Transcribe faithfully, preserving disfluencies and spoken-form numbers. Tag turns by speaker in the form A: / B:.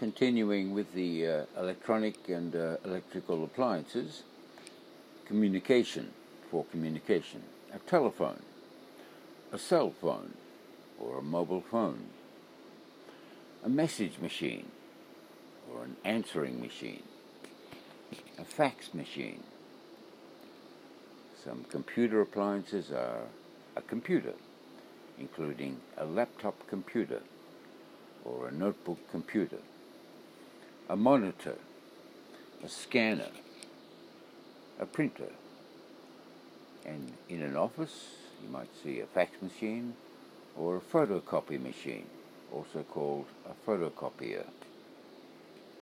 A: Continuing with the uh, electronic and uh, electrical appliances, communication, for communication, a telephone, a cell phone or a mobile phone, a message machine or an answering machine, a fax machine. Some computer appliances are a computer, including a laptop computer or a notebook computer, a monitor, a scanner, a printer, and in an office you might see a fax machine or a photocopy machine, also called a photocopier.